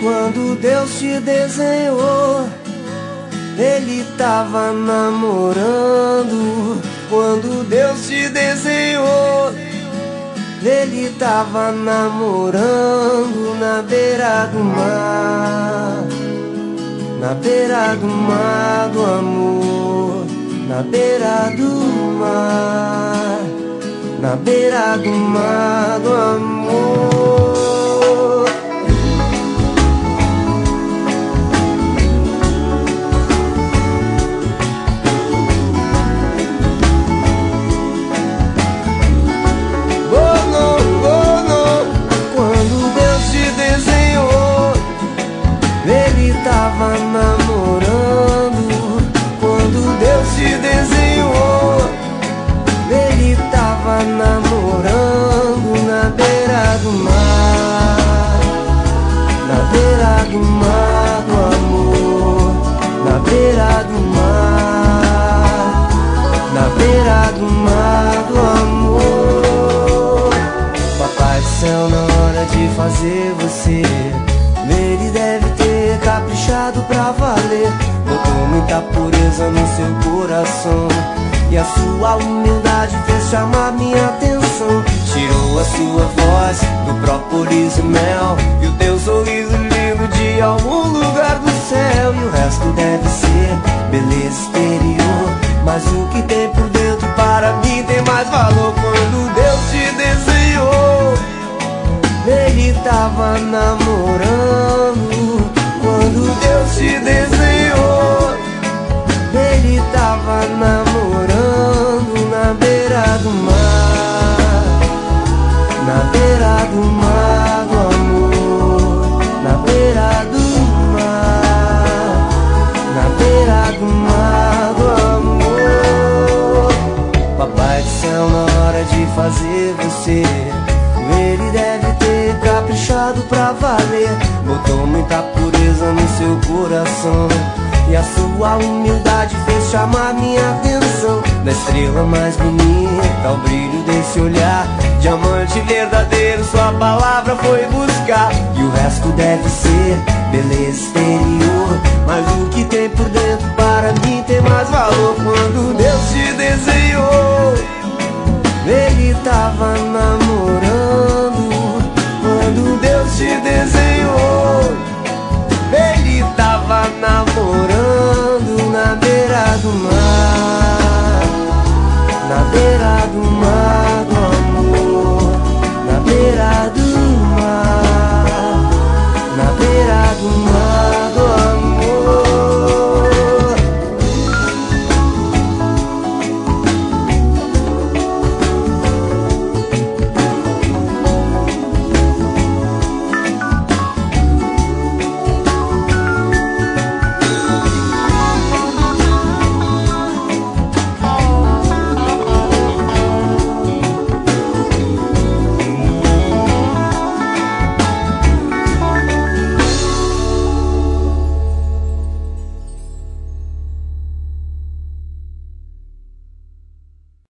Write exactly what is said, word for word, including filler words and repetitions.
Quando Deus te desenhou, Ele tava namorando. Quando Deus te desenhou, Ele tava namorando na beira do mar, na beira do mar do amor, na beira do mar, na beira do mar do amor. Tava namorando. Quando Deus te desenhou, Ele tava namorando na beira do mar, na beira do mar do amor, na beira do mar, na beira do mar do amor. Papai do céu, na hora de fazer você, Ele deve ter caprichado pra valer. Botou muita pureza no seu coração, e a sua humildade fez chamar minha atenção. Tirou a sua voz do própolis e mel, e o teu sorriso lindo de algum lugar do céu. E o resto deve ser beleza exterior, mas o que tem por dentro para mim tem mais valor. Quando Deus te desenhou, Ele tava namorando. Quando Deus te desenhou, Ele tava namorando na beira do mar, na beira do mar do amor, na beira do mar, na beira do mar do amor. Papai do céu, na hora de fazer você, Ele deve ter caprichado pra valer. Botou muita pureza no seu coração, e a sua humildade fez chamar minha atenção. Da estrela mais bonita ao brilho desse olhar, diamante verdadeiro sua palavra foi buscar. E o resto deve ser beleza exterior,